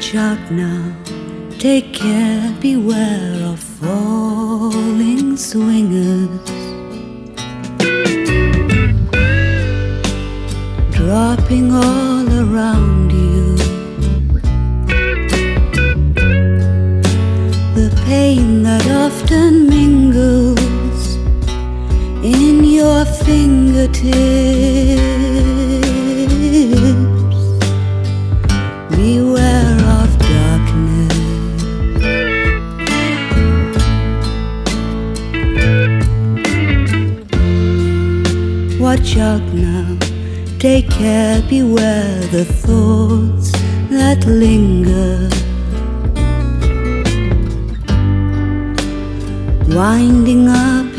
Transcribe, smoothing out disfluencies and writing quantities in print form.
Watch out now, take care, beware of falling swingers, dropping all around you. The pain that often mingles in your fingertips. Beware of darkness. Watch out now, take care, beware the thoughts that linger, winding up